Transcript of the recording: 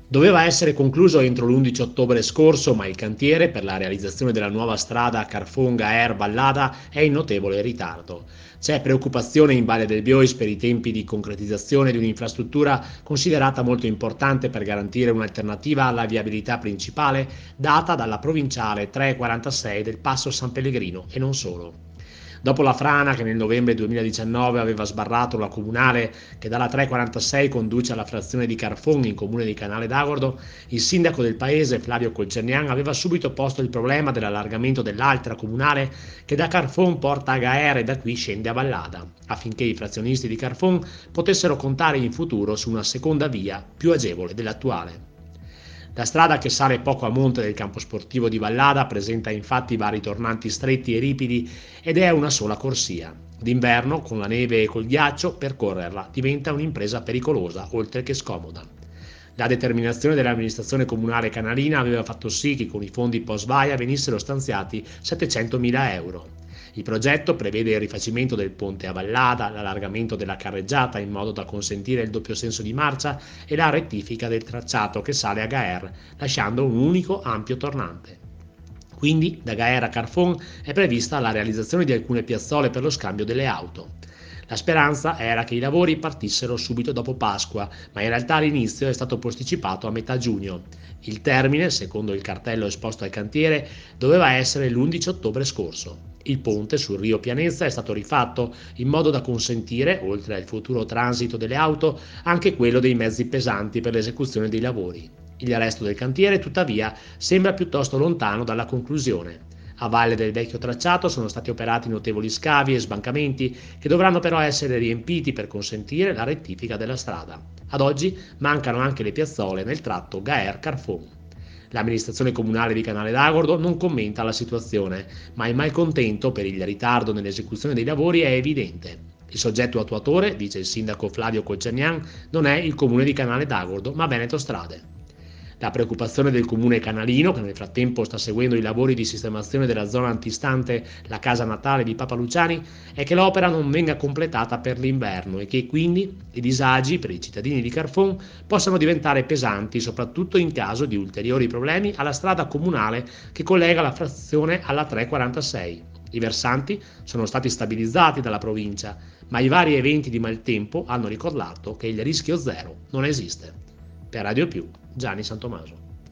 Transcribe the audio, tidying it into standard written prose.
Doveva essere concluso entro l'11 ottobre scorso, ma il cantiere per la realizzazione della nuova strada Carfon-Gaer-Vallada è in notevole ritardo. C'è preoccupazione in Valle del Biois per i tempi di concretizzazione di un'infrastruttura considerata molto importante per garantire un'alternativa alla viabilità principale data dalla provinciale 346 del Passo San Pellegrino e non solo. Dopo la frana che nel novembre 2019 aveva sbarrato la comunale che dalla 346 conduce alla frazione di Carfon in comune di Canale d'Agordo, il sindaco del paese Flavio Colcernian aveva subito posto il problema dell'allargamento dell'altra comunale che da Carfon porta a Gaer e da qui scende a Vallada, affinché i frazionisti di Carfon potessero contare in futuro su una seconda via più agevole dell'attuale. La strada che sale poco a monte del campo sportivo di Vallada presenta infatti vari tornanti stretti e ripidi ed è una sola corsia. D'inverno, con la neve e col ghiaccio, percorrerla diventa un'impresa pericolosa, oltre che scomoda. La determinazione dell'amministrazione comunale canalina aveva fatto sì che con i fondi post-vaia venissero stanziati 700.000 euro. Il progetto prevede il rifacimento del ponte a Vallada, l'allargamento della carreggiata in modo da consentire il doppio senso di marcia e la rettifica del tracciato che sale a Gaer, lasciando un unico ampio tornante. Quindi da Gaer a Carfon è prevista la realizzazione di alcune piazzole per lo scambio delle auto. La speranza era che i lavori partissero subito dopo Pasqua, ma in realtà l'inizio è stato posticipato a metà giugno. Il termine, secondo il cartello esposto al cantiere, doveva essere l'11 ottobre scorso. Il ponte sul Rio Pianezza è stato rifatto in modo da consentire, oltre al futuro transito delle auto, anche quello dei mezzi pesanti per l'esecuzione dei lavori. Il resto del cantiere, tuttavia, sembra piuttosto lontano dalla conclusione. A valle del vecchio tracciato sono stati operati notevoli scavi e sbancamenti che dovranno però essere riempiti per consentire la rettifica della strada. Ad oggi mancano anche le piazzole nel tratto Gaer-Carfon. L'amministrazione comunale di Canale d'Agordo non commenta la situazione, ma il malcontento per il ritardo nell'esecuzione dei lavori è evidente. Il soggetto attuatore, dice il sindaco Flavio Colcernian, non è il comune di Canale d'Agordo, ma Veneto Strade. La preoccupazione del comune canalino, che nel frattempo sta seguendo i lavori di sistemazione della zona antistante la casa natale di Papa Luciani, è che l'opera non venga completata per l'inverno e che quindi i disagi per i cittadini di Carfon possano diventare pesanti, soprattutto in caso di ulteriori problemi alla strada comunale che collega la frazione alla 346. I versanti sono stati stabilizzati dalla provincia, ma i vari eventi di maltempo hanno ricordato che il rischio zero non esiste. Per Radio Più, Gianni Santomaso.